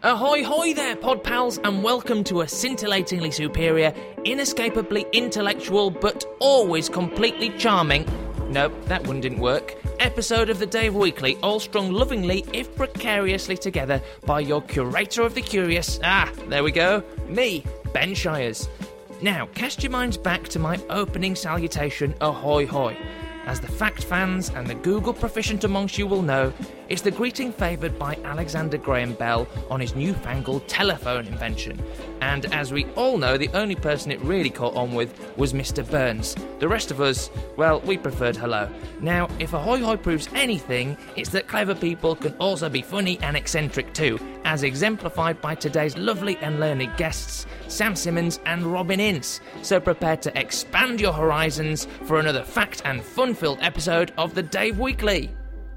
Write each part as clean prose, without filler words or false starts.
Ahoy hoy there, pod pals, and welcome to a scintillatingly superior, inescapably intellectual, but always completely charming... Nope, that one didn't work. Episode of the Dave Weekly, all strung lovingly, if precariously together, by your curator of the curious... there we go. Me, Ben Shires. Now, cast your minds back to my opening salutation, ahoy hoy. As the fact fans and the Google proficient amongst you will know, it's the greeting favoured by Alexander Graham Bell on his newfangled telephone invention. And as we all know, the only person it really caught on with was Mr. Burns. The rest of us, well, we preferred hello. Now, if ahoy hoy proves anything, it's that clever people can also be funny and eccentric too, as exemplified by today's lovely and learned guests, Sam Simmons and Robin Ince. So prepare to expand your horizons for another fact and fun-filled episode of the Dave Weekly.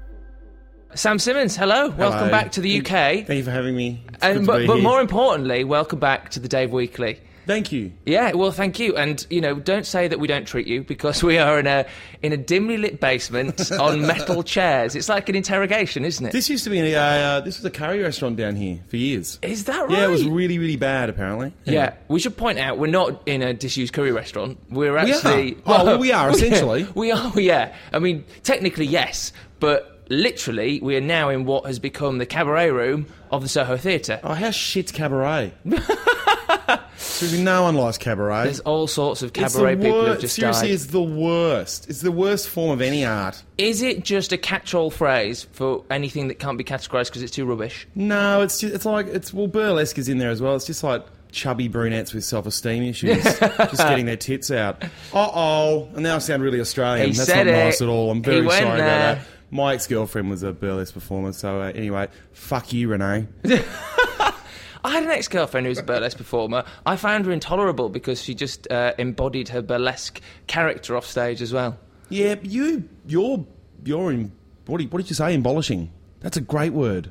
Sam Simmons, hello. Welcome back to the UK. Thank you for having me. But more importantly, welcome back to the Dave Weekly. Thank you. Yeah, well, thank you. And, you know, don't say that we don't treat you, because we are in a dimly lit basement on metal chairs. It's like an interrogation, isn't it? This used to be this was a curry restaurant down here for years. Is that right? Yeah, it was really, really bad, apparently. Yeah. We should point out we're not in a disused curry restaurant. We're actually... we are, essentially. We are, yeah. I mean, technically, yes, but... Literally, we are now in what has become the cabaret room of the Soho Theatre. Oh, how shit's cabaret? Seriously, no one likes cabaret. There's all sorts of cabaret people who've just seriously, died. it's the worst. It's the worst form of any art. Is it just a catch-all phrase for anything that can't be categorised because it's too rubbish? No, burlesque is in there as well. It's just like chubby brunettes with self-esteem issues just getting their tits out. And now I sound really Australian. That's not nice at all. I'm very sorry about that. My ex-girlfriend was a burlesque performer, so anyway, fuck you, Renee. I had an ex-girlfriend who was a burlesque performer. I found her intolerable because she just embodied her burlesque character off stage as well. Yeah, but you're in... What did you say? Embolishing. That's a great word.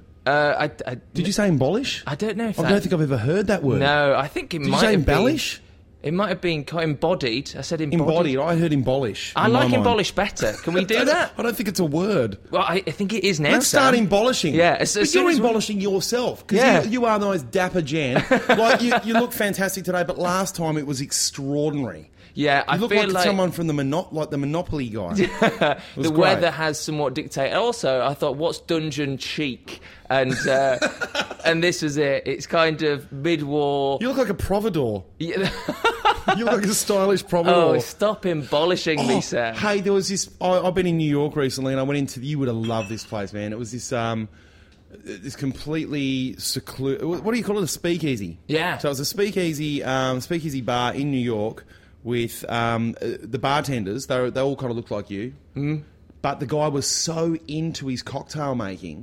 Did you say embolish? I don't know if I don't think I've ever heard that word. No, I think it might have been... Did you say embellish? It might have been embodied. I said embodied. I heard embolish. I like embolish better. Can we do that? I don't think it's a word. Well, I think it is now. Let's start embolishing. Yeah, but you're embolishing yourself. Because you are the most dapper Jan. Like, you look fantastic today, but last time it was extraordinary. Yeah, I feel like someone from the Monopoly guy. The weather has somewhat dictated. Also, I thought, what's dungeon chic? And and this was it. It's kind of mid-war. You look like a providor. Yeah. You look like a stylish providor. Oh, stop embolishing me, Sam. Hey, there was this... I've been in New York recently, and I went into... You would have loved this place, man. It was this completely secluded... What do you call it? A speakeasy. Yeah. So it was a speakeasy bar in New York with the bartenders. They all kind of looked like you. Mm. But the guy was so into his cocktail making...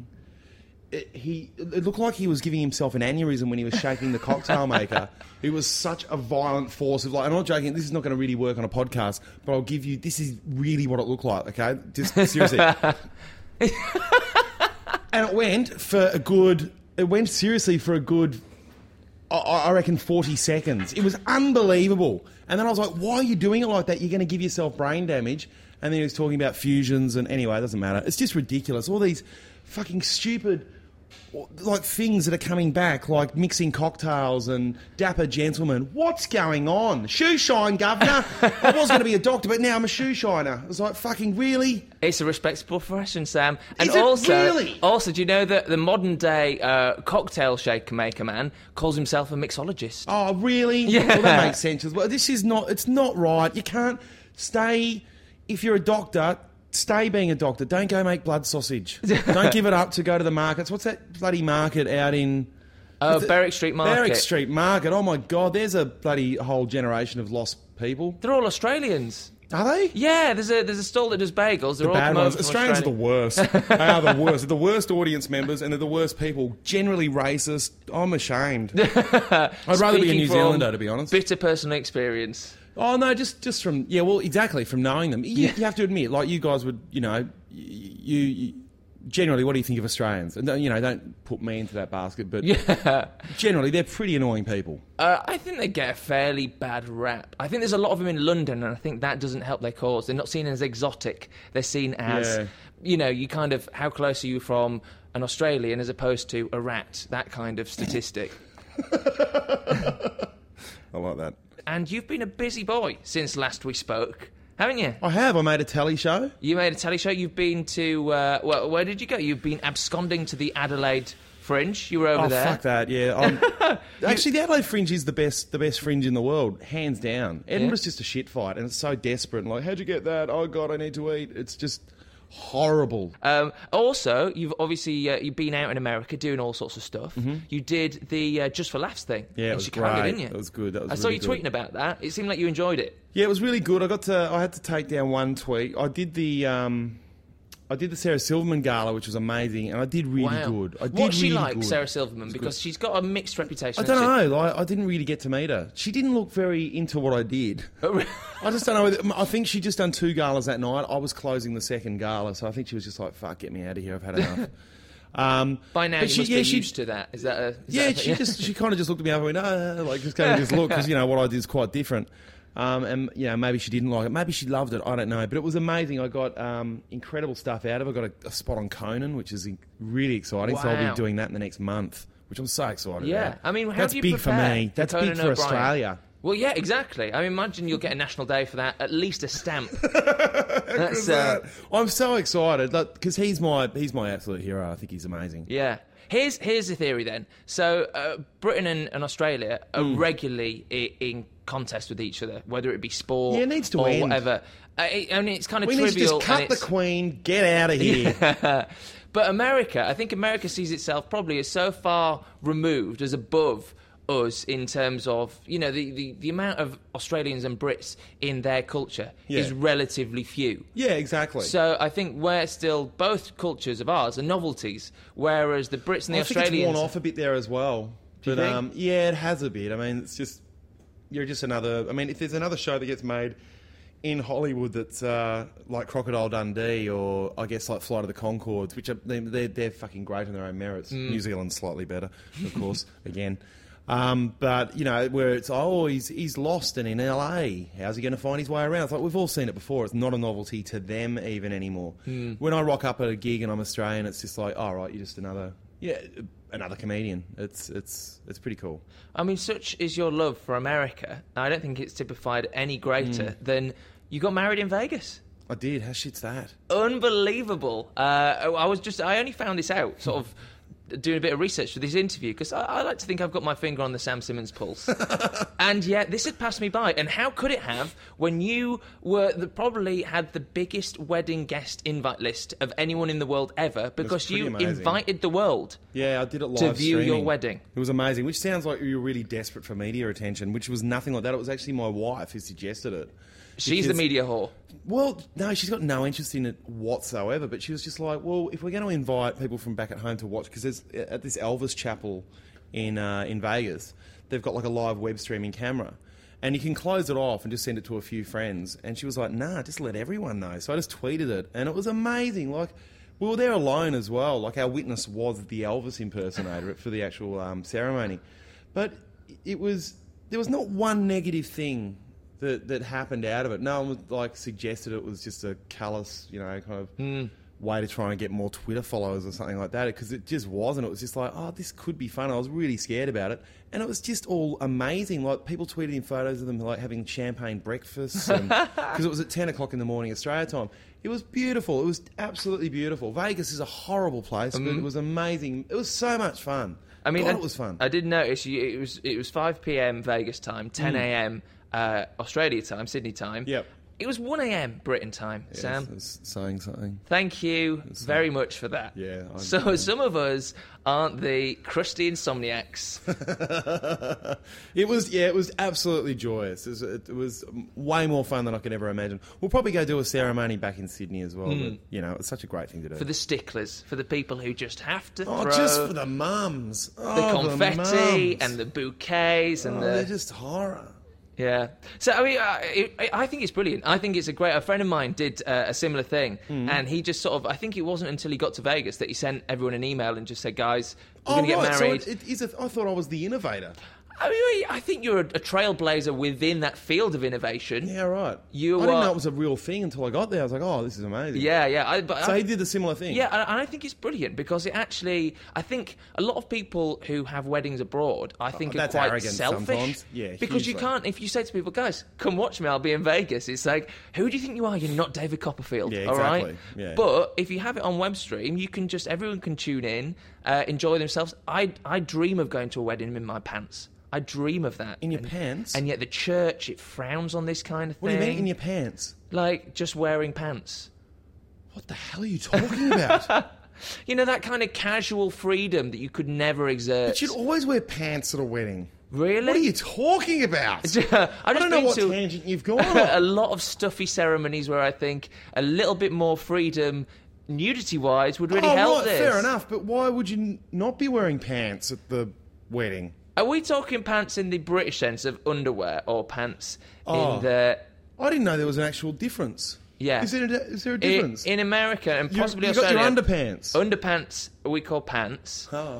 It looked like he was giving himself an aneurysm when he was shaking the cocktail maker. It was such a violent force of I'm not joking, this is not going to really work on a podcast, but I'll give you, this is really what it looked like, okay? Just seriously. And it went seriously for a good, I reckon 40 seconds. It was unbelievable. And then I was like, why are you doing it like that? You're going to give yourself brain damage. And then he was talking about fusions and anyway, it doesn't matter. It's just ridiculous. All these fucking stupid... like things that are coming back, like mixing cocktails and dapper gentlemen. What's going on? Shoe shine, governor. I was going to be a doctor, but now I'm a shoe shiner. It's like, fucking really? It's a respectable profession, Sam. And Is it really? Also, do you know that the modern day cocktail shaker maker man calls himself a mixologist? Oh, really? Yeah. Well, that makes sense. Well, it's not right. You can't stay, if you're a doctor... Stay being a doctor. Don't go make blood sausage. Don't give it up to go to the markets. What's that bloody market out in... Berwick Street Market. Berwick Street Market. Oh, my God. There's a bloody whole generation of lost people. They're all Australians. Are they? Yeah, there's a stall that does bagels. They're the all bad ones. Australians Australia. are the worst. They are the worst. They're the worst audience members and they're the worst people. Generally racist. I'm ashamed. I'd rather be a New Zealander, to be honest. Bitter personal experience. Oh, no, just from... Yeah, well, exactly, from knowing them. You have to admit, like, you guys would, you know, you generally, what do you think of Australians? And don't put me into that basket, but Yeah. generally, they're pretty annoying people. I think they get a fairly bad rap. I think there's a lot of them in London, and I think that doesn't help their cause. They're not seen as exotic. They're seen as, you kind of, how close are you from an Australian as opposed to a rat? That kind of statistic. I like that. And you've been a busy boy since last we spoke, haven't you? I have. I made a telly show. You made a telly show. You've been to, where did you go? You've been absconding to the Adelaide Fringe. You were over there. Oh, fuck that, yeah. Actually, the Adelaide Fringe is the best fringe in the world, hands down. Edinburgh's just a shit fight, and it's so desperate. And like, how'd you get that? Oh, God, I need to eat. It's just horrible. Also, you've obviously you've been out in America doing all sorts of stuff. Mm-hmm. You did the Just for Laughs thing Yeah, it in was Chicago, great. didn't you? It was good. I saw you tweeting about that. It seemed like you enjoyed it. Yeah, it was really good. I had to take down one tweet. I did the Sarah Silverman gala, which was amazing, and I did really good. What's she like, Sarah Silverman? Because she's got a mixed reputation. I don't know. I didn't really get to meet her. She didn't look very into what I did. I just don't know. I think she just done 2 galas that night. I was closing the second gala, so I think she was just like, "Fuck, get me out of here. I've had enough." By now, you must be used to that. Is that a... She kind of just looked at me over and went, like just kind of just look, because what I did is quite different. And maybe she didn't like it. Maybe she loved it. I don't know. But it was amazing. I got incredible stuff out of it. I got a spot on Conan, which is really exciting. Wow. So I'll be doing that in the next month, which I'm so excited about. I mean, how that's do you big for prepare me. That's Conan big for O'Brien? Australia. Well, yeah, exactly. I mean, imagine you'll get a national day for that. At least a stamp. I'm so excited because he's my absolute hero. I think he's amazing. Yeah. Here's the theory then. So Britain and Australia are regularly in contest with each other, whether it be sport Yeah, it needs to or end. whatever. I mean, it's kind of We trivial. need to just cut the Queen, get out of here. But I think America sees itself probably as so far removed, as above us in terms of, the amount of Australians and Brits in their culture is relatively few. Yeah, exactly. So I think we're still, both cultures of ours are novelties, whereas the Brits and the I think Australians... it's worn off a bit there as well. Do you think? Yeah, it has a bit. I mean, it's just... You're just another... I mean, if there's another show that gets made in Hollywood that's like Crocodile Dundee or, I guess, like Flight of the Conchords, which they're fucking great on their own merits. New Zealand's slightly better, of course, again. But, where it's, he's lost and in LA. How's he going to find his way around? It's like, we've all seen it before. It's not a novelty to them even anymore. When I rock up at a gig and I'm Australian, it's just like, oh, right, you're just another comedian. It's pretty cool. I mean, such is your love for America. I don't think it's typified any greater than you got married in Vegas. I did. How shit's that? Unbelievable. I only found this out sort of doing a bit of research for this interview, because I like to think I've got my finger on the Sam Simmons pulse. And yet this had passed me by. And how could it have, when you probably had the biggest wedding guest invite list of anyone in the world ever, because you invited the world I did it live to view streaming. your wedding. It was amazing, which sounds like you were really desperate for media attention, which was nothing like that. It was actually my wife who suggested it. She's the media whore. Well, no, she's got no interest in it whatsoever, but she was just like, well, if we're going to invite people from back at home to watch, because there's at this Elvis chapel in Vegas, they've got like a live web streaming camera, and you can close it off and just send it to a few friends. And she was like, nah, just let everyone know. So I just tweeted it, and it was amazing. Like, we were there alone as well. Like, our witness was the Elvis impersonator for the actual ceremony. But there was not one negative thing that happened out of it. No one was, suggested it was just a callous, kind of way to try and get more Twitter followers or something like that, because it just wasn't. It was just like, oh, this could be fun. I was really scared about it. And it was just all amazing. Like, people tweeted in photos of them, like, having champagne breakfasts, because it was at 10 o'clock in the morning Australia time. It was beautiful. It was absolutely beautiful. Vegas is a horrible place, but it was amazing. It was so much fun. I mean, God, it was fun. I did notice it was 5 p.m. Vegas time, 10 a.m. Australia time, Sydney time. Yep. It was 1 a.m. Britain time, Yes, Sam. it's saying something. Thank you very much for that. Yeah. So some of us aren't the crusty insomniacs. It was absolutely joyous. It was way more fun than I could ever imagine. We'll probably go do a ceremony back in Sydney as well. But, it's such a great thing to do. For the sticklers, for the people who just have to throw just for the mums. the confetti and the bouquets and they're just horror. Yeah. So, I mean, I think it's brilliant. I think it's a friend of mine did a similar thing, and he just sort of, I think it wasn't until he got to Vegas that he sent everyone an email and just said, guys, we're going to get married. So it is I thought I was the innovator. I mean, I think you're a trailblazer within that field of innovation. Yeah, right. I You didn't are- know it was a real thing until I got there. I was like, oh, this is amazing. Yeah. So he did a similar thing. Yeah, and I think it's brilliant because it actually, I think a lot of people who have weddings abroad, I think are that's quite arrogant selfish. sometimes. Yeah, because you hugely. can't, if you say to people, guys, come watch me, I'll be in Vegas, it's like, who do you think you are? You're not David Copperfield, Yeah, all right? exactly. Yeah. But if you have it on Webstream, you can just, everyone can tune in, enjoy themselves. I dream of going to a wedding in my pants. I dream of that. In your pants? And yet the church, it frowns on this kind of thing. What do you mean in your pants? Like, just wearing pants. What the hell are you talking about? You know, that kind of casual freedom that you could never exert. But you'd always wear pants at a wedding. Really? What are you talking about? I don't know been what to tangent you've gone a on. lot of stuffy ceremonies where I think a little bit more freedom, nudity-wise, would really help right, this. fair enough. But why would you not be wearing pants at the wedding? Are we talking pants in the British sense of underwear or pants Oh. in the... I didn't know there was an actual difference. Yeah. Is there a difference? In America and possibly you got Australia... your underpants. Underpants we call pants. Oh.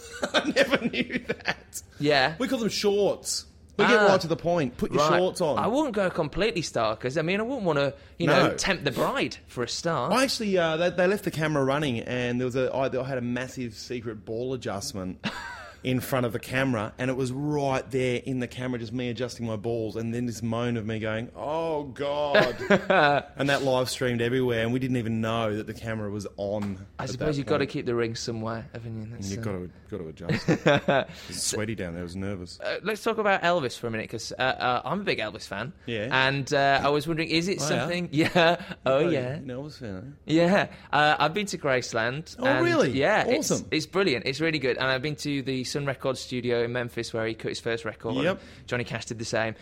I never knew that. Yeah. We call them shorts. We get right to the point. Put your Right. shorts on. I wouldn't go completely starkers. I mean, I wouldn't want to, No. tempt the bride for a start. I actually, they left the camera running, and I had a massive secret ball adjustment in front of the camera, and it was right there in the camera, just me adjusting my balls, and then this moan of me going, "Oh God!" and that live streamed everywhere, and we didn't even know that the camera was on. I suppose you've got to keep the ring somewhere, haven't you? That's, You've got to adjust. It was sweaty down there. I was nervous. let's talk about Elvis for a minute, because I'm a big Elvis fan. Yeah. And I was wondering, is it Oh, yeah? something... Yeah. Oh, yeah. You know, I was fan. Yeah. I've been to Graceland. Oh, and, really? Yeah. Awesome. It's brilliant. It's really good. And I've been to the Sun Records studio in Memphis where he cut his first record. Yep. Johnny Cash did the same.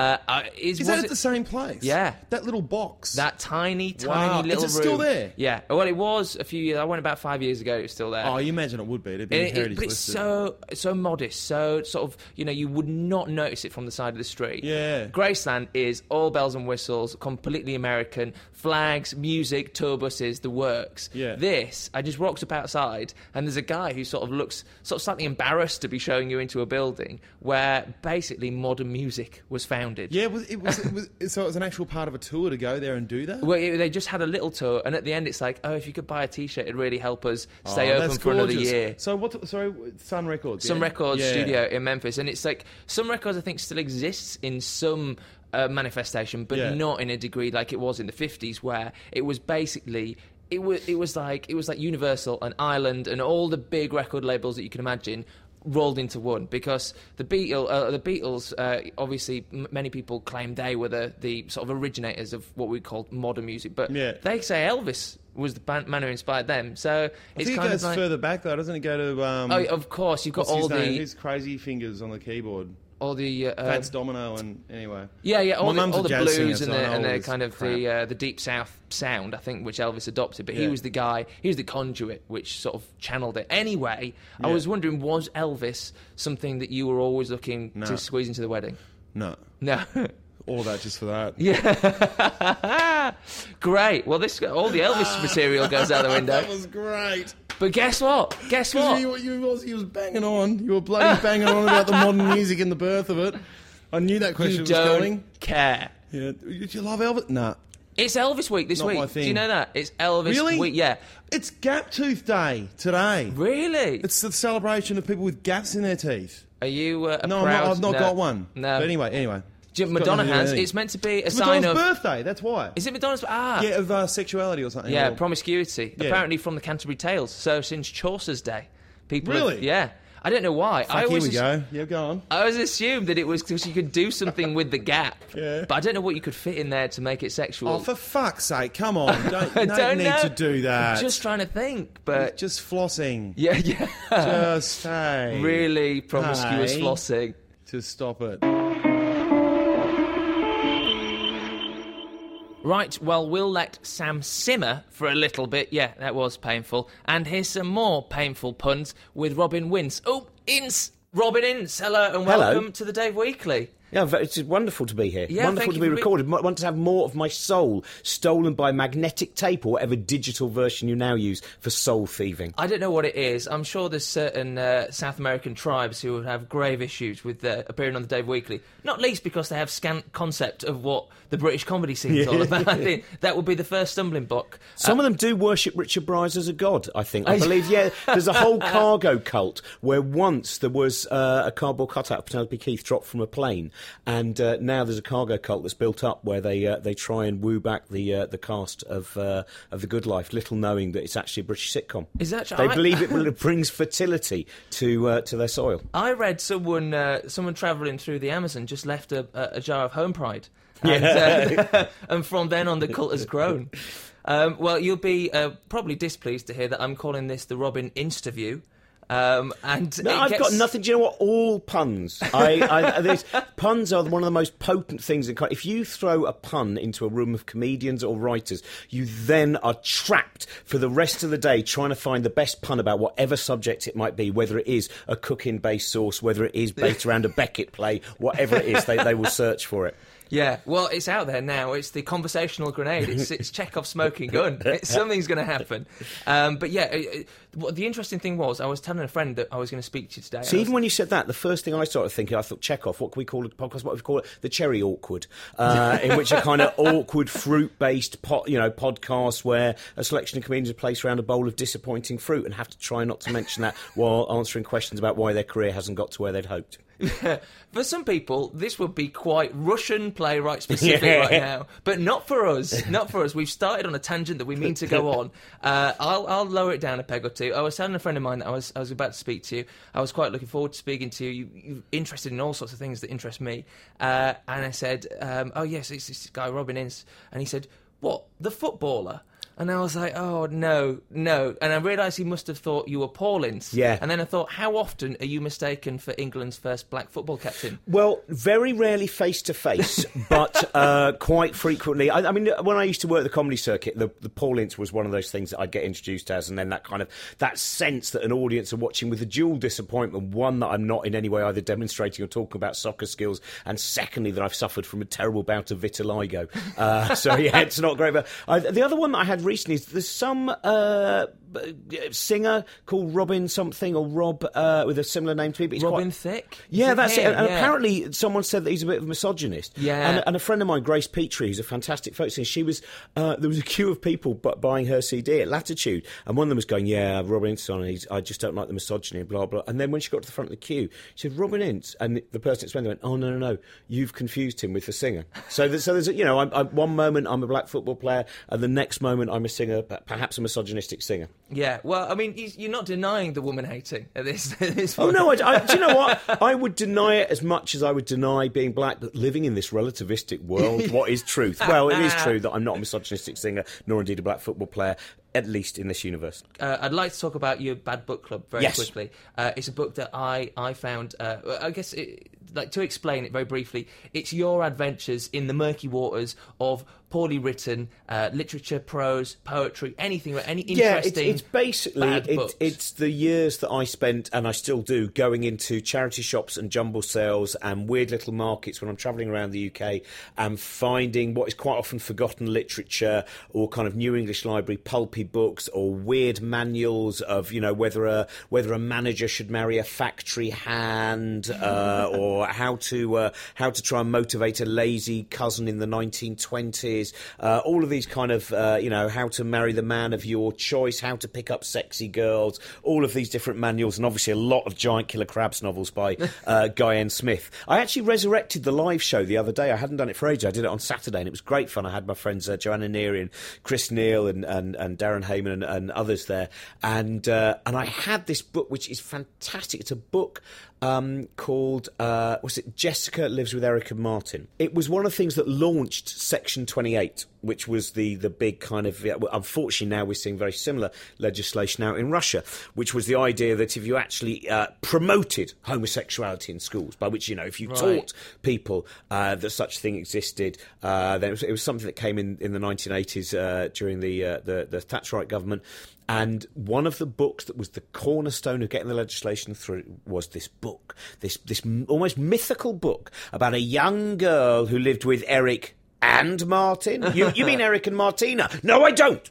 Is that at the same place? Yeah. That little box. That tiny Wow. little room. Is it still there? Yeah. Well, it was a few years... I went about 5 years ago. It was still there. Oh, you imagine it would be. It'd be heritage But it's listed. so modest, so sort of, you would not notice it from the side of the street. Yeah. Graceland is all bells and whistles, completely American, flags, music, tour buses, the works. Yeah. This, I just walked up outside, and there's a guy who sort of looks sort of slightly embarrassed to be showing you into a building where basically modern music was founded. Yeah, so it was an actual part of a tour to go there and do that? Well, they just had a little tour, and at the end it's like, oh, if you could buy a T-shirt, it'd really help us stay open that's for another gorgeous. year. So Sun Records. Sun yeah? Records Yeah. studio in Memphis, and it's like Sun Records I think still exists in some manifestation, but Yeah. not in a degree like it was in the 50s, where it was basically it was like Universal and Island and all the big record labels that you can imagine rolled into one, because the Beatles obviously many people claim they were the sort of originators of what we call modern music, but Yeah. they say Elvis was the man who inspired them. So I it's think it kind goes of like, further back, though, doesn't it? Go to... oh, of course, you've got what's all his name? the Who's Crazy Fingers on the keyboard? all the Fats Domino and... Anyway. yeah, all My mum's the a jazz blues singer, and so I know all the this kind of crap. the deep south sound, I think, which Elvis adopted. But he Yeah. was the guy, he was the conduit which sort of channeled it. Anyway, I Yeah. was wondering, was Elvis something that you were always looking No. to squeeze into the wedding? No. No. All of that just for that. Yeah. Great. Well, all the Elvis material goes out the window. That was great. But guess what? Guess what? He was banging on. You were bloody banging on about the modern music and the birth of it. I knew that question You was don't coming. care. Yeah. Did you love Elvis? Nah. It's Elvis week this Not week. my Do thing. you know that? It's Elvis Really? week. Yeah. It's Gap Tooth Day today. Really? It's the celebration of people with gaps in their teeth. Are you a No, proud... I've not No. got one. No. But anyway. Jim, It's got Madonna nothing to do with has. anything. It's meant to be a It's sign Madonna's of... birthday, that's why. Is it Madonna's... Ah. Yeah, of sexuality or something. Yeah, or- promiscuity. Yeah. Apparently from the Canterbury Tales. So since Chaucer's day. People Really? Have, yeah. I don't know why. Fuck, here we go. Yeah, go on. I always assumed that it was because you could do something with the gap. Yeah. But I don't know what you could fit in there to make it sexual. Oh, for fuck's sake, come on. I Don't need know. to do that. I'm just trying to think, but... Just flossing. Yeah. Just, hey. Really promiscuous Hey. flossing. Just stop it. Right, well, we'll let Sam simmer for a little bit. Yeah, that was painful. And here's some more painful puns with Robin Wince. Oh, Ince! Robin Ince, hello and welcome to the Dave Weekly. Yeah, it's wonderful to be here. Yeah, wonderful to be recorded. I want to have more of my soul stolen by magnetic tape or whatever digital version you now use for soul thieving. I don't know what it is. I'm sure there's certain South American tribes who would have grave issues with appearing on the Dave Weekly, not least because they have scant concept of what the British comedy scene is all about. I think that would be the first stumbling block. Some of them do worship Richard Bryce as a god, I think. I believe, there's a whole cargo cult where once there was a cardboard cutout of Penelope Keith dropped from a plane, and now there's a cargo cult that's built up where they try and woo back the cast of The Good Life, little knowing that it's actually a British sitcom. Is that They believe it brings fertility to their soil. I read someone travelling through the Amazon just left a jar of Home Pride. And, and from then on, the cult has grown. Well, you'll be probably displeased to hear that I'm calling this the Robin Instaview. I've got nothing. Do you know what? All puns. Puns are one of the most potent things in. If you throw a pun into a room of comedians or writers, you then are trapped for the rest of the day trying to find the best pun about whatever subject it might be, whether it is a cooking-based sauce, whether it is based around a Beckett play, whatever it is, they will search for it. Yeah, well, it's out there now. It's the conversational grenade. It's Chekhov's smoking gun. Something's going to happen. But yeah, the interesting thing was I was telling a friend that I was going to speak to you today. So even when you said that, the first thing I started thinking, I thought, Chekhov, what can we call it? Podcast? What do we call it? The Cherry Awkward, in which a kind of awkward fruit-based podcast where a selection of comedians are placed around a bowl of disappointing fruit and have to try not to mention that while answering questions about why their career hasn't got to where they'd hoped. For some people, this would be quite Russian playwright specific right now, but not for us. Not for us. We've started on a tangent that we mean to go on. I'll lower it down a peg or two. I was telling a friend of mine that I was about to speak to you. I was quite looking forward to speaking to you. You're interested in all sorts of things that interest me. And I said, "Oh yes, it's this guy Robin Ince," and he said, "What, the footballer?" And I was like, oh, no. And I realised he must have thought you were Paul Ince. Yeah. And then I thought, how often are you mistaken for England's first black football captain? Well, very rarely face-to-face, but quite frequently. I mean, when I used to work at the comedy circuit, the Paul Ince was one of those things that I'd get introduced as, and then that sense that an audience are watching with a dual disappointment, one, that I'm not in any way either demonstrating or talking about soccer skills, and secondly, that I've suffered from a terrible bout of vitiligo. So, yeah, it's not great. But the other one that I had recently is there's some singer called Robin something or Rob with a similar name to me. But he's Robin Thicke? Yeah, that's it. And apparently someone said that he's a bit of a misogynist. Yeah. And a friend of mine, Grace Petrie, who's a fantastic folk singer, she was there was a queue of people buying her CD at Latitude, and one of them was going, yeah, Robin Ince on, and I just don't like the misogyny, blah, blah. And then when she got to the front of the queue, she said, Robin Ince, and the person explained, went, oh, no, you've confused him with the singer. So there's one moment I'm a black football player, and the next moment I'm a singer, perhaps a misogynistic singer. Yeah, well, I mean, you're not denying the woman hating at this point. Oh, no, do you know what? I would deny it as much as I would deny being black, but living in this relativistic world, what is truth? Well, it is true that I'm not a misogynistic singer, nor indeed a black football player, at least in this universe. I'd like to talk about your Bad Book Club very quickly. It's a book that I found, I guess, to explain it very briefly, it's your adventures in the murky waters of poorly written literature, prose, poetry, anything, any interesting it's basically, bad books. It's the years that I spent, and I still do, going into charity shops and jumble sales and weird little markets when I'm travelling around the UK and finding what is quite often forgotten literature or kind of New English Library pulpy books or weird manuals of, whether a manager should marry a factory hand or how to try and motivate a lazy cousin in the 1920s. All of these kind of, how to marry the man of your choice, how to pick up sexy girls, all of these different manuals, and obviously a lot of Giant Killer Crabs novels by Guy N. Smith. I actually resurrected the live show the other day. I hadn't done it for ages. I did it on Saturday, and it was great fun. I had my friends Joanna Neary and Chris Neal and Darren Heyman and others there. And I had this book, which is fantastic. It's a book called Jessica Lives with Erica Martin. It was one of the things that launched Section 28. which was the big kind of... unfortunately, now we're seeing very similar legislation out in Russia, which was the idea that if you actually promoted homosexuality in schools, by which, if you taught people that such a thing existed, then it was something that came in the 1980s during the Thatcherite government. And one of the books that was the cornerstone of getting the legislation through was this book, this almost mythical book about a young girl who lived with Eric and Martin. You mean Eric and Martina? No, I don't.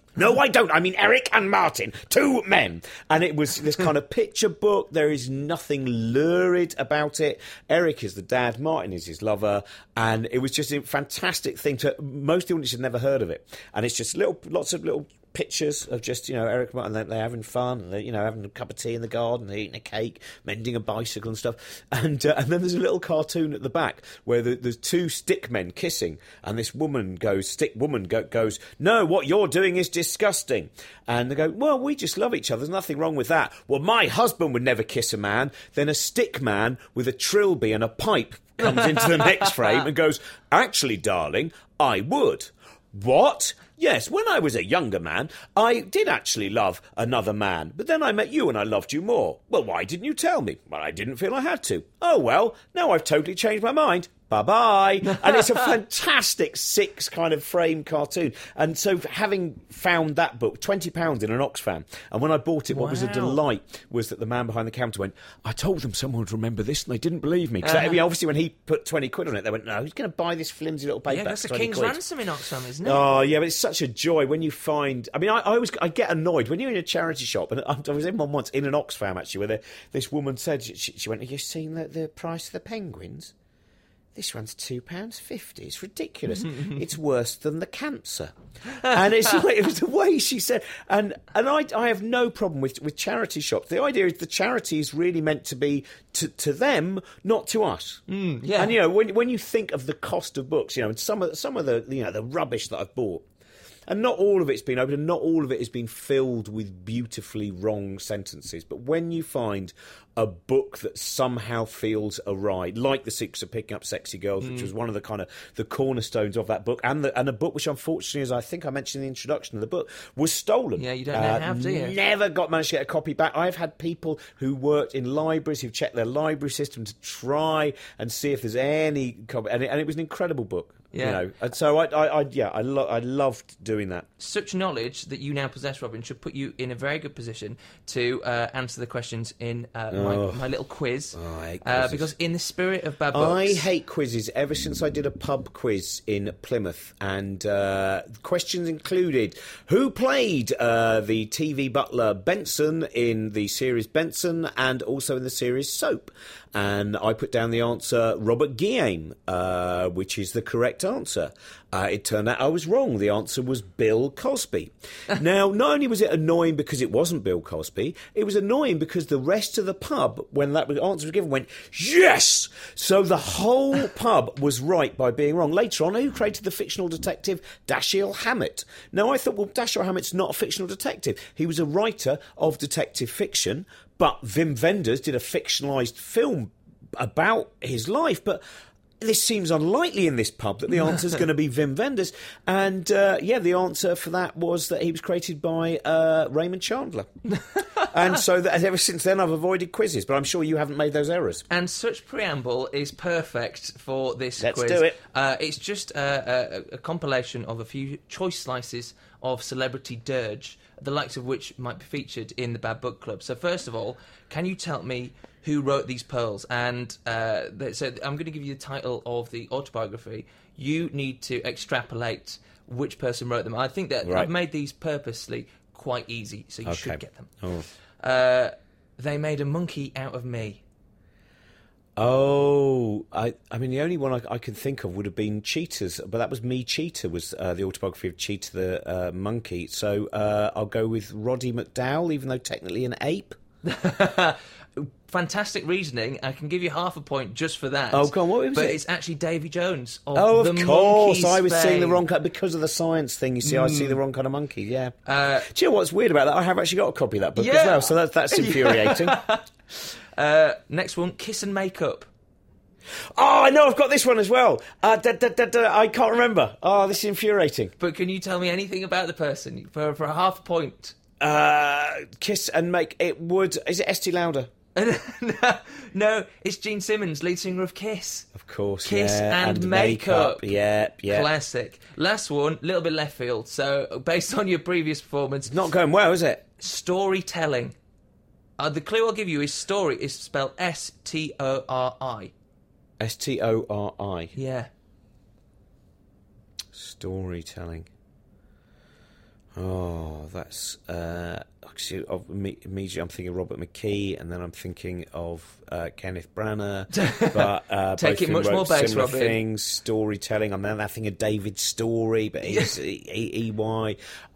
I mean Eric and Martin, 2 men. And it was this kind of picture book. There is nothing lurid about it. Eric is the dad, Martin is his lover, and it was just a fantastic thing. Most of the audience had never heard of it. And it's just lots of little pictures of just, Eric and Martin, they're having fun, they're, having a cup of tea in the garden, they're eating a cake, mending a bicycle and stuff. And then there's a little cartoon at the back where there's 2 stick men kissing, and this stick woman goes, no, what you're doing is disgusting. And they go, well, we just love each other, there's nothing wrong with that. Well, my husband would never kiss a man. Then a stick man with a trilby and a pipe comes into the next frame and goes, actually, darling, I would. What? Yes, when I was a younger man, I did actually love another man, but then I met you and I loved you more. Well, why didn't you tell me? Well, I didn't feel I had to. Oh, well, now I've totally changed my mind. Bye-bye. And it's a fantastic 6 kind of frame cartoon. And so having found that book, £20 in an Oxfam, and when I bought it, what was a delight was that the man behind the counter went, I told them someone would remember this, and they didn't believe me. Because obviously when he put 20 quid on it, they went, no, who's going to buy this flimsy little paperback? Yeah, that's a king's ransom in Oxfam, isn't it? Oh, yeah, but it's such a joy when you find... I mean, I get annoyed when you're in a charity shop, and I was in one once in an Oxfam, actually, where this woman said, she went, have you seen the price of the penguins? This one's £2.50. It's ridiculous. It's worse than the cancer. And it was the way she said. And I have no problem with charity shops. The idea is the charity is really meant to be to them, not to us. Yeah. And when you think of the cost of books, and some of the the rubbish that I've bought. And not all of it's been opened, and not all of it has been filled with beautifully wrong sentences. But when you find a book that somehow feels awry, like The Secrets of Picking Up Sexy Girls, which was one of the kind of the cornerstones of that book, and a book which, unfortunately, as I think I mentioned in the introduction of the book, was stolen. Yeah, you don't know how, do you? Never managed to get a copy back. I've had people who worked in libraries who've checked their library system to try and see if there's any copy, and it was an incredible book. Yeah. And so I loved doing that. Such knowledge that you now possess, Robin, should put you in a very good position to answer the questions in my little quiz. Oh, I hate quizzes. Because in the spirit of bad books... I hate quizzes ever since I did a pub quiz in Plymouth. And questions included, who played the TV butler Benson in the series Benson and also in the series Soap? And I put down the answer Robert Guillaume, which is the correct answer. It turned out I was wrong. The answer was Bill Cosby. Now, not only was it annoying because it wasn't Bill Cosby, it was annoying because the rest of the pub, when that answer was given, went, yes! So the whole pub was right by being wrong. Later on, who created the fictional detective Dashiell Hammett? Now, I thought, well, Dashiell Hammett's not a fictional detective. He was a writer of detective fiction, but Wim Wenders did a fictionalised film about his life, but this seems unlikely in this pub that the answer is going to be Wim Wenders. And, the answer for that was that he was created by Raymond Chandler. And so ever since then, I've avoided quizzes, but I'm sure you haven't made those errors. And such preamble is perfect for this quiz. Let's do it. It's just a compilation of a few choice slices of celebrity dirge, the likes of which might be featured in the Bad Book Club. So first of all, can you tell me who wrote these pearls? And so I'm going to give you the title of the autobiography. You need to extrapolate which person wrote them. I think that I've made these purposely quite easy, so you should get them. Oh. They made a monkey out of me. Oh, I mean, the only one I can think of would have been Cheetah's, but that was Me Cheetah, was the autobiography of Cheetah the monkey. So I'll go with Roddy McDowall, even though technically an ape. Fantastic reasoning. I can give you half a point just for that. Oh, go on, what was but it? It's actually Davy Jones of of course. I was fame. seeing the wrong kind because of the science thing. You see, I see the wrong kind of monkey. Yeah. Do you know what's weird about that? I have actually got a copy of that book as well, so that's infuriating. Next one, Kiss and Make Up. Oh, I know, I've got this one as well. I can't remember. Oh, this is infuriating. But can you tell me anything about the person for a half a point? Kiss and make it would. Is it St. Lauder? No, it's Gene Simmons, lead singer of Kiss. Of course, Kiss yeah. and Makeup. Yeah. Classic. Last one, a little bit left field. So, based on your previous performance, Not going well, is it? storytelling. The clue I'll give you is story is spelled S-T-O-R-I. Stori. Yeah. Storytelling. Oh, that's actually immediately I'm thinking Robert McKee, and then I'm thinking of Kenneth Branagh. But Take both it much wrote more base, similar Robin. things. Storytelling. I'm now thinking of David Story, but he's EY.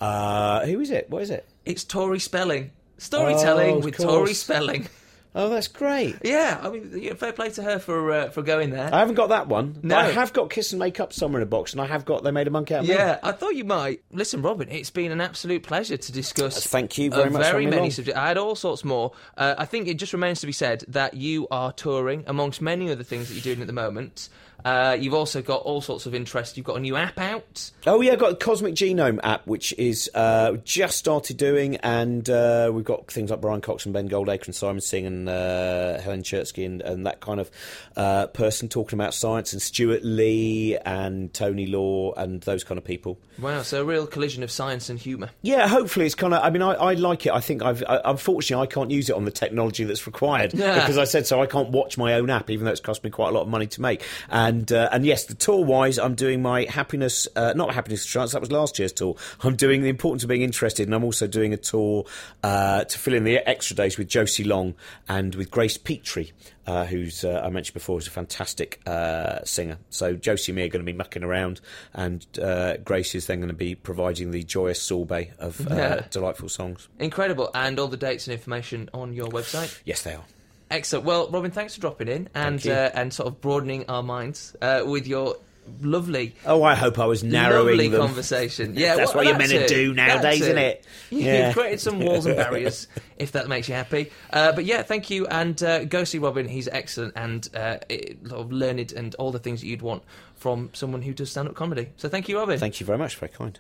Who is it? What is it? It's Tory Spelling. Storytelling of with course. Tory Spelling. Oh, that's great. Yeah, I mean, fair play to her for going there. I haven't got that one. No. But I have got Kiss and Make Up somewhere in a box, and I have got They Made a Monkey Out of Me. Yeah, I thought you might. Listen, Robin, it's been an absolute pleasure to discuss. Thank you very much for Very having me many along. subjects. I had all sorts more. I think it just remains to be said that you are touring amongst many other things that you're doing at the moment. You've also got all sorts of interest. You've got a new app out. Oh yeah, I've got the Cosmic Genome app, which is just started doing, and we've got things like Brian Cox and Ben Goldacre and Simon Singh and Helen Chertsky and that kind of person talking about science, and Stuart Lee and Tony Law and those kind of people. Wow, so a real collision of science and humour. Yeah, hopefully it's kind of. I mean, I like it. I think unfortunately I can't use it on the technology that's required Yeah. because I said so. I can't watch my own app, even though it's cost me quite a lot of money to make. And yes, the tour wise, I'm doing my happiness, not happiness chance. That was last year's tour. I'm doing the importance of being interested, and I'm also doing a tour to fill in the extra days with Josie Long and with Grace Petrie, who's I mentioned before is a fantastic singer. So Josie and me are going to be mucking around, and Grace is then going to be providing the joyous sorbet of delightful songs. Incredible. And all the dates and information on your website. Yes, they are. Excellent. Well, Robin, thanks for dropping in and Thank you. and sort of broadening our minds with your lovely, Oh, I hope I was narrowing lovely them. conversation. Yeah, That's what you're meant to do nowadays, isn't it? Yeah. You've created some walls and barriers, if that makes you happy. But yeah, thank you, and go see Robin. He's excellent and sort of learned and all the things that you'd want from someone who does stand-up comedy. So thank you, Robin. Thank you very much. Very kind.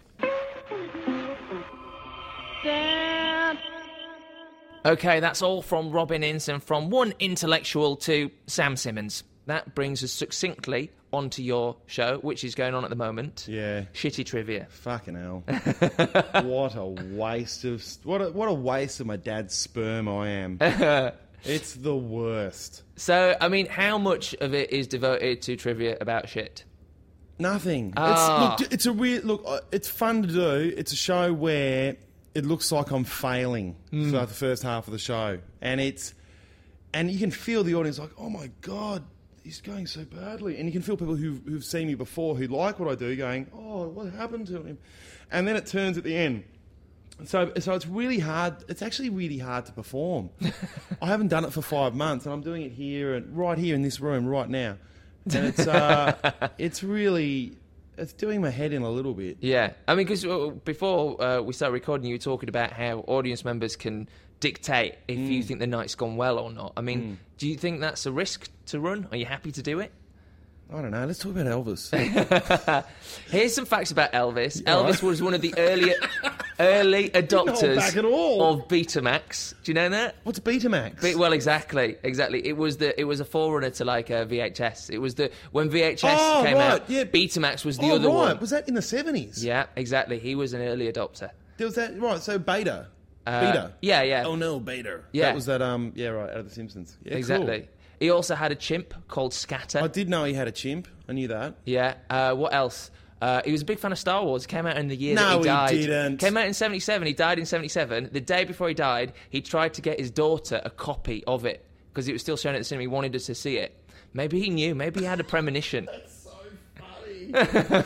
Okay, that's all from Robin Ince, and from one intellectual to Sam Simmons. That brings us succinctly onto your show, which is going on at the moment. Yeah. Shitty Trivia. Fucking hell. What a waste of what a waste of my dad's sperm I am. It's the worst. So, I mean, how much of it is devoted to trivia about shit? Nothing. Ah. It's a weird look. It's fun to do. It's a show where it looks like I'm failing for the first half of the show, and you can feel the audience like, oh my god, he's going so badly, and you can feel people who've seen me before who like what I do going, oh, what happened to him? And then it turns at the end. So it's really hard. It's actually really hard to perform. I haven't done it for 5 months, and I'm doing it here and right here in this room right now, and it's really. It's doing my head in a little bit. Yeah. I mean, because before we started recording, you were talking about how audience members can dictate if you think the night's gone well or not. I mean, do you think that's a risk to run? Are you happy to do it? I don't know. Let's talk about Elvis. Here's some facts about Elvis. Elvis was one of the early adopters back at all. of Betamax. Do you know that? What's Betamax? Well, exactly. It was a forerunner to like VHS. It was when VHS came out. Yeah. Betamax was the other one. Was that in the 70s? Yeah, exactly. He was an early adopter. There was that right. So Beta. Beta. Yeah. Oh no, Beta. Yeah. That was that. Yeah, right. Out of The Simpsons. Yeah, Exactly. Cool. He also had a chimp called Scatter. I did know he had a chimp. I knew that. Yeah. What else? He was a big fan of Star Wars. Came out in the year No, that he died. he didn't. Came out in 77. He died in 77. The day before he died, he tried to get his daughter a copy of it because it was still shown at the cinema. He wanted her to see it. Maybe he knew. Maybe he had a premonition. That's so funny.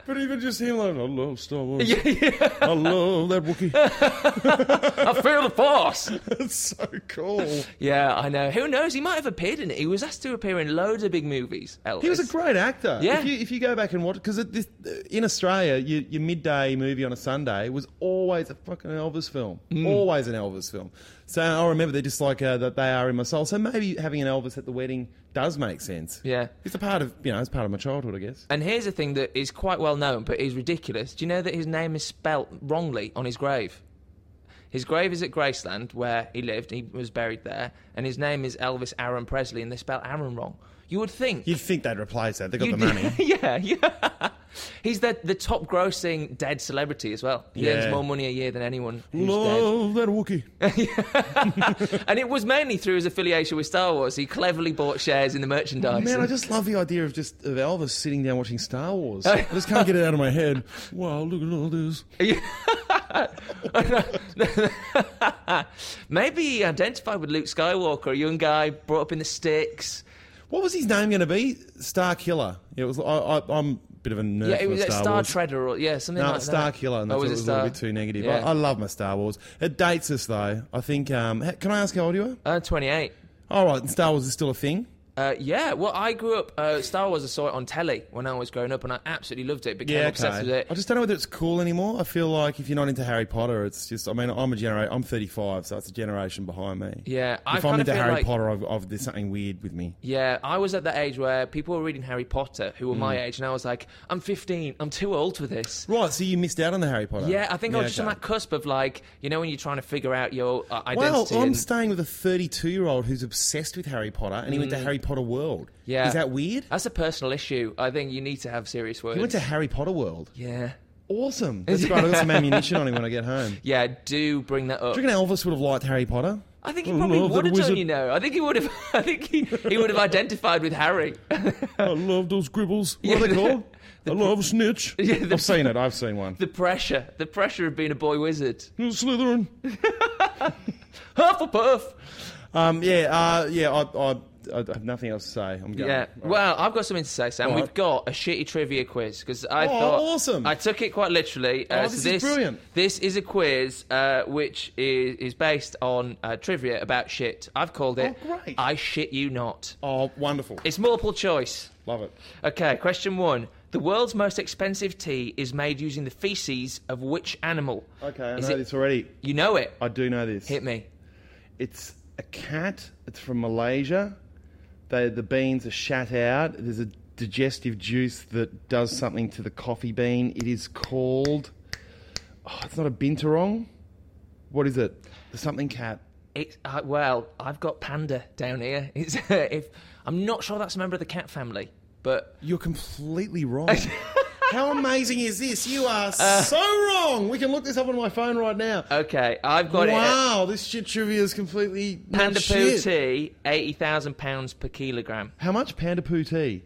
But even just him, like, I love Star Wars. I love that Wookiee. I feel the Force. It's so cool. Yeah, I know. Who knows? He might have appeared in it. He was asked to appear in loads of big movies, Elvis. He was a great actor. Yeah. If you go back and watch, because in Australia, your midday movie on a Sunday was always a fucking Elvis film. Always an Elvis film. So I remember they're just like that they are in my soul. So maybe having an Elvis at the wedding does make sense. Yeah. It's a part of, it's part of my childhood, I guess. And here's a thing that is quite well known, but is ridiculous. Do you know that his name is spelt wrongly on his grave? His grave is at Graceland, where he lived. He was buried there. And his name is Elvis Aaron Presley, and they spelled Aaron wrong. You would think... You'd think they'd replace that. They've got the money. Yeah. He's the top grossing dead celebrity as well. He earns more money a year than anyone who's Love that Wookiee. dead. And it was mainly through his affiliation with Star Wars. He cleverly bought shares in the merchandise. Man, I just love the idea of Elvis sitting down watching Star Wars. I just can't get it out of my head. Wow, look at all this. Maybe he identified with Luke Skywalker, a young guy brought up in the sticks. What was his name going to be? Star Killer. It was. I'm a bit of a nerd. Yeah, it was for Star Star Wars. Treader, or something like that. Star Killer. And that's was was it a little bit too negative. Yeah. I love my Star Wars. It dates us though. I think. Can I ask how old you are? 28. All right, and Star Wars is still a thing. Yeah, well, I grew up... Star Wars, I saw it on telly when I was growing up, and I absolutely loved it. Became obsessed with it. I just don't know whether it's cool anymore. I feel like if you're not into Harry Potter, it's just... I mean, I'm 35, so it's a generation behind me. Yeah, if I'm into Harry Potter, there's something weird with me. Yeah, I was at that age where people were reading Harry Potter who were my age, and I was like, I'm 15, I'm too old for this. Right, so you missed out on the Harry Potter. Yeah, I think I was just on that cusp of like, when you're trying to figure out your identity. Well, I'm staying with a 32-year-old who's obsessed with Harry Potter, and he went to Harry Potter World. Yeah. Is that weird? That's a personal issue. I think you need to have serious words. He went to Harry Potter World. Yeah. Awesome. That's great. I've got some ammunition on him when I get home. Yeah, do bring that up. Do you reckon Elvis would have liked Harry Potter? I think he probably would have done, I think he would have. I think he would have identified with Harry. I love those gribbles. What are they called? I love Snitch. Yeah, I've seen it. I've seen one. The pressure of being a boy wizard. Slytherin. Hufflepuff. I have nothing else to say. I'm going. Yeah. Right. Well, I've got something to say, Sam. Right. We've got a shitty trivia quiz because I thought awesome. I took it quite literally. This is brilliant. This is a quiz which is based on trivia about shit. I've called it great. I Shit You Not. Oh, wonderful. It's multiple choice. Love it. Okay, question 1. The world's most expensive tea is made using the feces of which animal? Okay, I know this already. You know it. I do know this. Hit me. It's a cat. It's from Malaysia. The beans are shat out. There's a digestive juice that does something to the coffee bean. It is called... Oh, it's not a binturong. What is it? The something cat. It's well, I've got panda down here. It's I'm not sure that's a member of the cat family, but... You're completely wrong. How amazing is this? You are so wrong. We can look this up on my phone right now. Okay, I've got it. Wow, this shit trivia is completely Panda shit. poo tea, £80,000 per kilogram. How much Panda poo tea?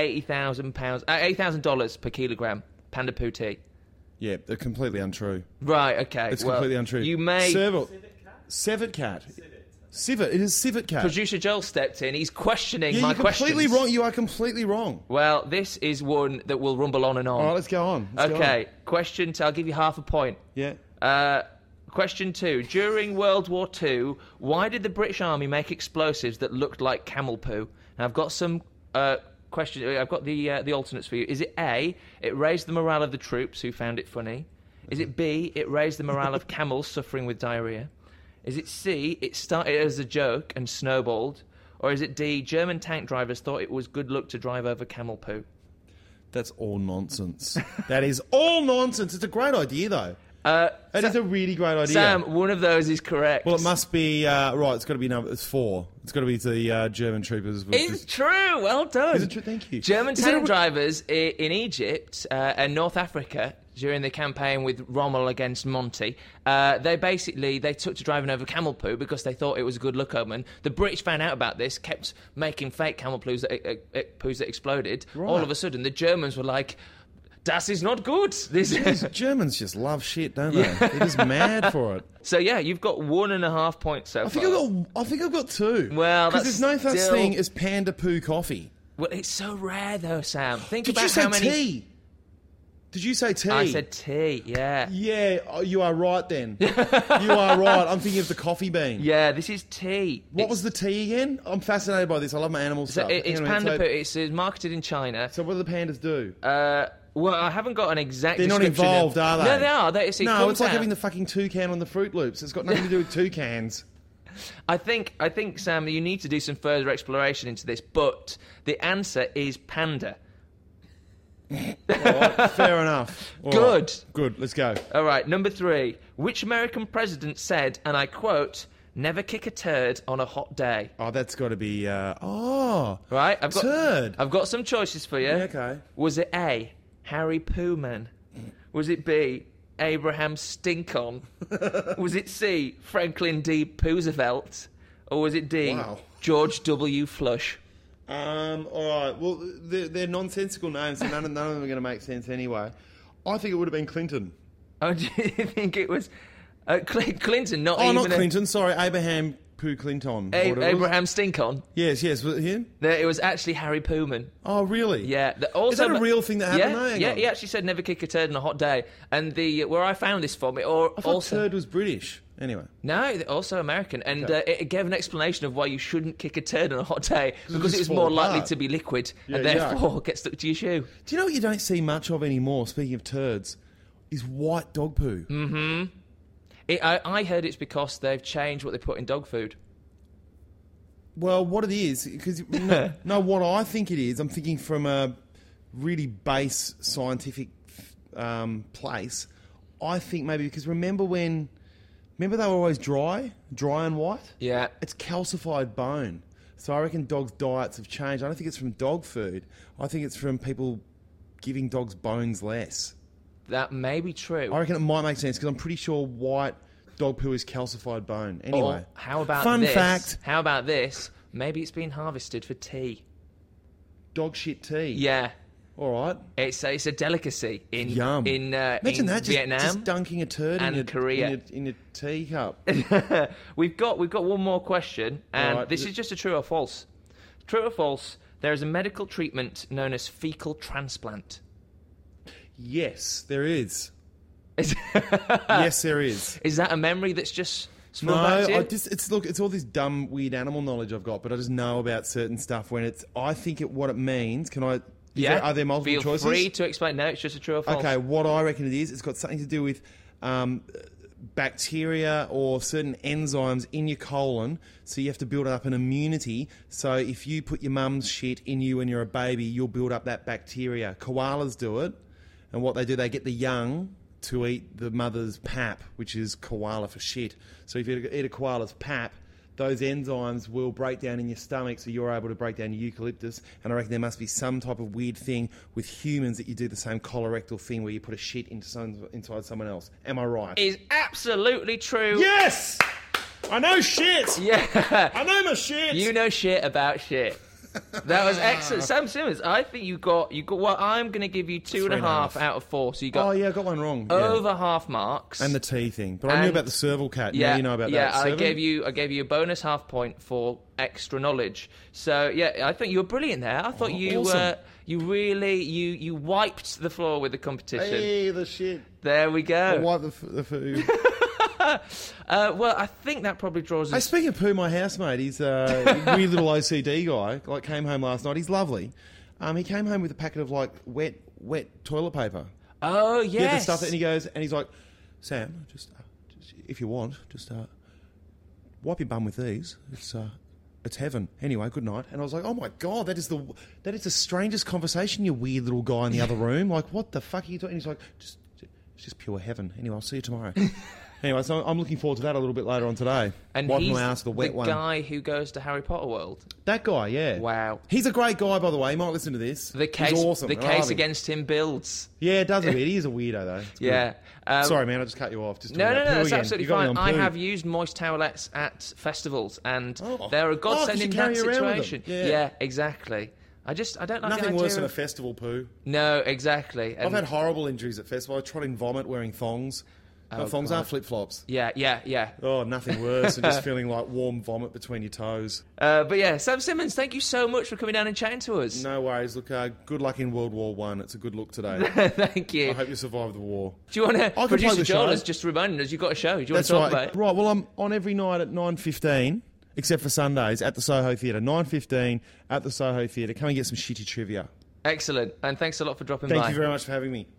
$80,000 per kilogram. Panda poo tea. Yeah, they're completely untrue. Right. Okay. It's completely untrue. You may. Civet cat. Civet. It is civet cat. Producer Joel stepped in. He's questioning my you're completely questions. wrong. You are completely wrong. Well, this is one that will rumble on and on. All right, let's go on. Okay. Question 2. I'll give you half a point. Yeah. Question 2. During World War II, why did the British Army make explosives that looked like camel poo? Now, I've got some questions. I've got the alternates for you. Is it A, it raised the morale of the troops who found it funny? Is it B, it raised the morale of camels suffering with diarrhea? Is it C, it started as a joke and snowballed? Or is it D, German tank drivers thought it was good luck to drive over camel poo? That's all nonsense. That is all nonsense. It's a great idea, though. That is a really great idea. Sam, one of those is correct. Well, it must be... right, it's got to be number... It's 4. It's got to be the German troopers. It's true. Well done. Is it true? Thank you. German tank drivers in Egypt and North Africa during the campaign with Rommel against Monty, they took to driving over camel poo because they thought it was a good luck omen. The British found out about this, kept making fake camel poos that exploded. Right. All of a sudden, the Germans were like, "Das is not good." Germans just love shit, don't they? They're just mad for it. So yeah, you've got 1.5 points so far. I think I've got 2. Well, because there's no such thing as panda poo coffee. Well, it's so rare though, Sam. Think Did about you say how many. tea? Did you say tea? I said tea, yeah. Yeah, you are right then. You are right. I'm thinking of the coffee bean. Yeah, this is tea. What was the tea again? I'm fascinated by this. I love my animal stuff. It's Hang on a panda minute. poo. It's marketed in China. So what do the pandas do? Well, I haven't got an exact They're not description involved, of... are they? No, they are. No, it's like having the fucking toucan on the Fruit Loops. It's got nothing to do with toucans. I think, Sam, you need to do some further exploration into this, but the answer is panda. All right, fair enough. All Good. right. Good, let's go. All right, number 3. Which American president said, and I quote, "Never kick a turd on a hot day"? Oh, that's got to be... Right, turd. I've got some choices for you. Yeah, okay. Was it A, Harry Pooman? Was it B, Abraham Stinkon? Was it C, Franklin D. Roosevelt? Or was it D, Wow. George W. Flush? All right. Well, they're nonsensical names, so none of them are going to make sense anyway. I think it would have been Clinton. Oh, do you think it was Clinton? Not Oh, even not Clinton. Sorry, Abraham Poo Clinton. Whatever it was. Abraham Stinkon. Yes, was it him? No, it was actually Harry Pooman. Oh, really? Yeah. Is that a real thing that happened? though? Hang Yeah, on. he actually said never kick a turd on a hot day. And where I found this from, I thought also turd was British. Anyway. no, also American, and Okay. it gave an explanation of why you shouldn't kick a turd on a hot day because just it was fall more apart. likely to be liquid and Yeah, therefore get stuck to your shoe. Do you know what you don't see much of anymore, speaking of turds, is white dog poo. I heard it's because they've changed what they put in dog food. Well, what it is, because no, what I think it is, I'm thinking from a really base scientific place. I think maybe because remember they were always dry and white? Yeah. It's calcified bone. So I reckon dogs' diets have changed. I don't think it's from dog food. I think it's from people giving dogs bones less. That may be true. I reckon it might make sense because I'm pretty sure white dog poo is calcified bone. Anyway. Or how about Fun this? fact. How about this? Maybe it's been harvested for tea. Dog shit tea. Yeah. All right. It's a delicacy in Yum. in Imagine that, Vietnam. just dunking a turd and in Korea. in a teacup. We've got one more question, and Right. this is just a true or false. True or false? There is a medical treatment known as fecal transplant. Yes, there is. Is, Yes, there is. is that a memory that's just No, sprung back to you? it's all this dumb, weird animal knowledge I've got, but I just know about certain stuff when I think what it means. Are there multiple Feel choices? free to explain. No, it's just a true or false. Okay, what I reckon it is, it's got something to do with bacteria or certain enzymes in your colon, so you have to build up an immunity. So if you put your mum's shit in you when you're a baby, you'll build up that bacteria. Koalas do it, and what they do, they get the young to eat the mother's pap, which is koala for shit. So if you eat a koala's pap, those enzymes will break down in your stomach, so you're able to break down your eucalyptus. And I reckon there must be some type of weird thing with humans that you do the same colorectal thing where you put a shit inside someone else. Am I right? Is absolutely true. Yes! I know shit! Yeah. I know my shit! You know shit about shit. That was excellent. Sam Simmons, I think you got well, I'm going to give you 2.5 out of 4. So you got Oh, yeah, I got one wrong. Yeah. over half marks. And the tea thing. But I knew And- about the serval cat. Yeah, You know about yeah, that. I Seven? gave you a bonus half point for extra knowledge. So yeah, I think you were brilliant there. I thought awesome. you really you wiped the floor with the competition. Hey, the shit. There we I go. wipe the food. Well, I think that probably draws Hey, us. speaking of poo, my housemate, he's a weird little OCD guy. Like, came home last night. He's lovely. He came home with a packet of like wet toilet paper. Oh yes. Yeah, the stuff, and he goes, and he's like, Sam, just if you want, just wipe your bum with these. It's heaven. Anyway, good night. And I was like, oh my god, that is the strangest conversation, you weird little guy in the other room. Like, what the fuck are you doing? And he's like, it's just pure heaven. Anyway, I'll see you tomorrow. Anyway, so I'm looking forward to that a little bit later on today. And wiping he's my ass with the wet one. guy who goes to Harry Potter World. That guy, yeah. Wow. He's a great guy, by the way. He might listen to this. The case, He's awesome. the I love case him. against him builds. Yeah, it does a bit. He is a weirdo, though. It's good. Yeah. Sorry, man, I just cut you off. Just No, talking about poo that's again. absolutely You got me fine. on I poo. have used moist towelettes at festivals, and Oh. they're a 'cause godsend you in carry that around with them. situation. Yeah. Exactly. I don't like the Nothing idea worse than a of- festival poo. No, exactly. I've And had horrible injuries at festivals. I trod in vomit wearing thongs. How thongs are flip-flops. Yeah. Oh, nothing worse than just feeling like warm vomit between your toes. But yeah, Sam Simmons, thank you so much for coming down and chatting to us. No worries. Look, good luck in World War One. It's a good look today. Thank you. I hope you survive the war. Do you want to play produce the a show. show? Just reminding us, you've got a show. Do you want That's to talk right. about it? Right, well, I'm on every night at 9:15, except for Sundays, at the Soho Theatre. 9:15 at the Soho Theatre. Come and get some shitty trivia. Excellent. And thanks a lot for dropping by. Thank you very much for having me.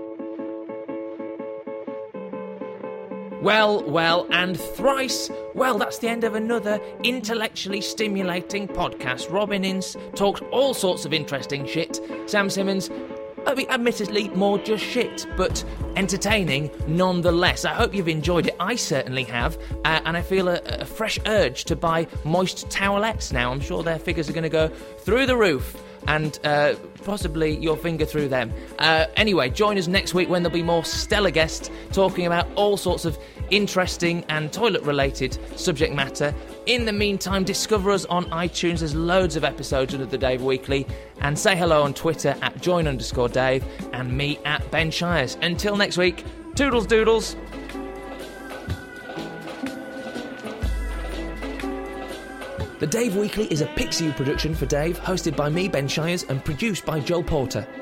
Well, and thrice. Well, that's the end of another intellectually stimulating podcast. Robin Ince talked all sorts of interesting shit. Sam Simmons, admittedly, more just shit, but entertaining nonetheless. I hope you've enjoyed it. I certainly have, and I feel a fresh urge to buy moist towelettes now. I'm sure their figures are going to go through the roof. And possibly your finger through them. Anyway, join us next week when there'll be more stellar guests talking about all sorts of interesting and toilet-related subject matter. In the meantime, discover us on iTunes. There's loads of episodes of The Dave Weekly. And say hello on Twitter at join_Dave and me at Ben Shires. Until next week, toodles doodles. The Dave Weekly is a Pixiu production for Dave, hosted by me, Ben Shires, and produced by Joel Porter.